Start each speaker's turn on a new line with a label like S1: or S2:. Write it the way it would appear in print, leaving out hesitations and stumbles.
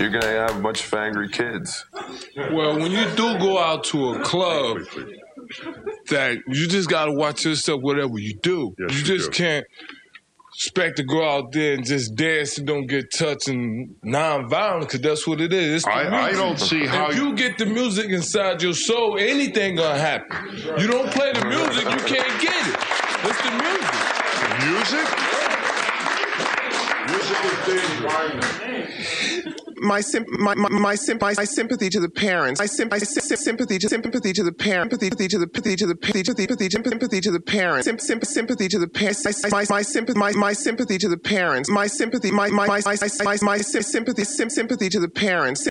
S1: you're going to have a bunch of angry kids.
S2: Well, when you do go out to a club, that you just got to watch yourself whatever you do.
S3: Yes,
S2: you just can't expect to go out there and just dance and don't get touched and non-violent, because that's what it is. It's the music.
S3: I don't see how...
S2: If you get the music inside your soul, anything gonna happen. You don't play the music, you can't get it. It's the music.
S3: Music? Music is the environment.
S4: My sympathy to the parents. My sympathy to the parents. Sympathy to the parents. Sympathy to the parents. Sympathy to the parents. My sympathy to the parents. My sympathy to the parents.